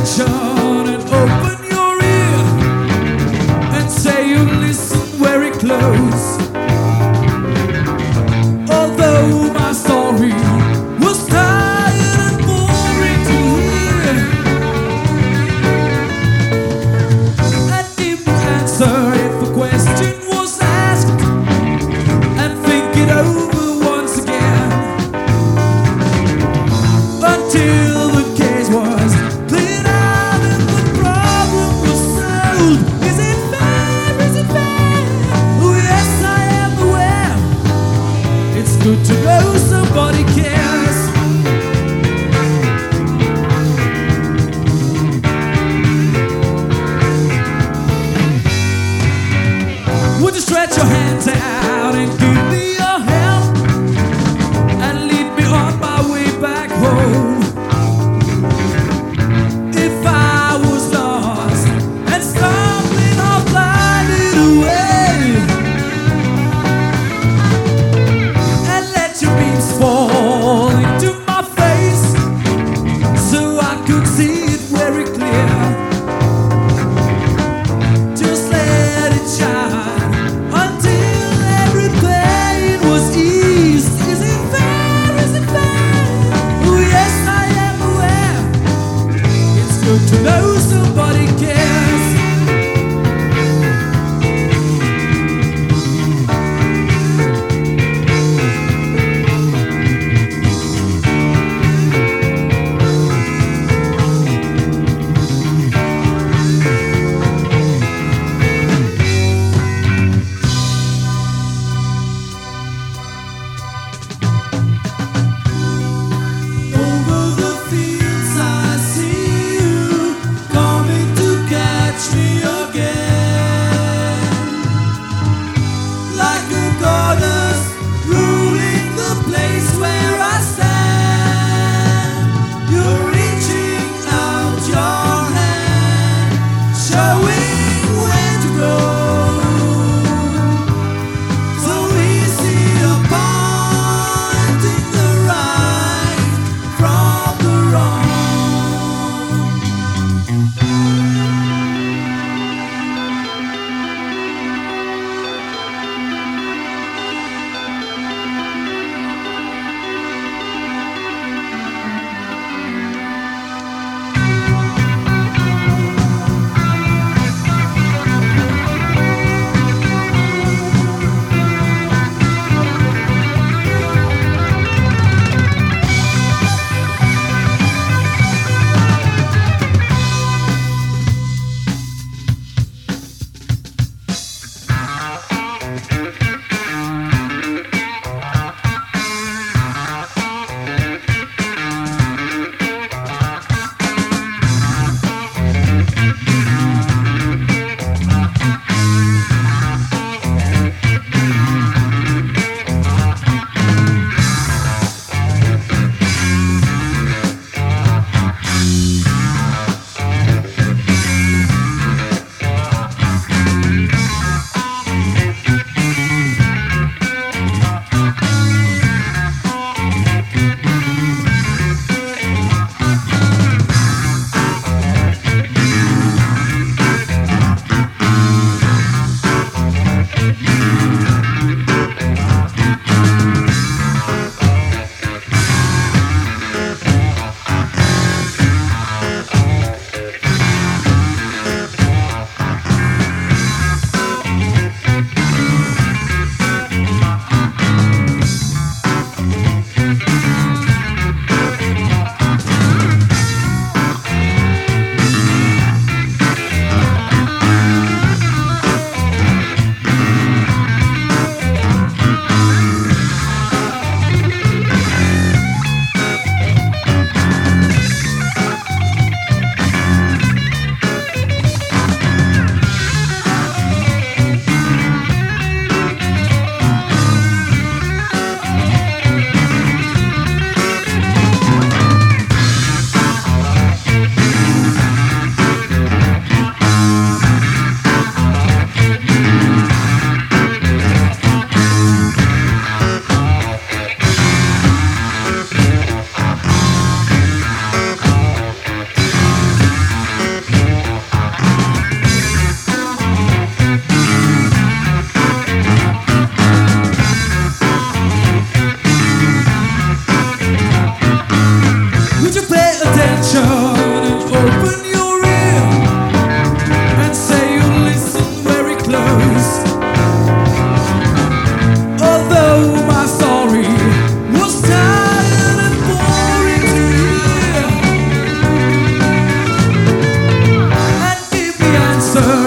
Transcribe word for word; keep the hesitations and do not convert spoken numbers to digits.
attention and open your ear and say you listen very close. Although my story was tired and boring to hear, and give me answer if a question was asked, and think it over once again until the case was cleared out and the problem was solved. Is it fair? Is it fair? Oh yes, I am aware. It's good to know somebody cares. Would you stretch your hands out and give me your help and lead me on my way back home? If I was lost and stumbling or blinded away, and let your beams fall into my face so I could see it very clear. Just let it shine until every pain was eased. Is it fair? Is it fair? Oh yes, I am aware. It's good to know somebody cares. Over the fields I see you coming to get answer.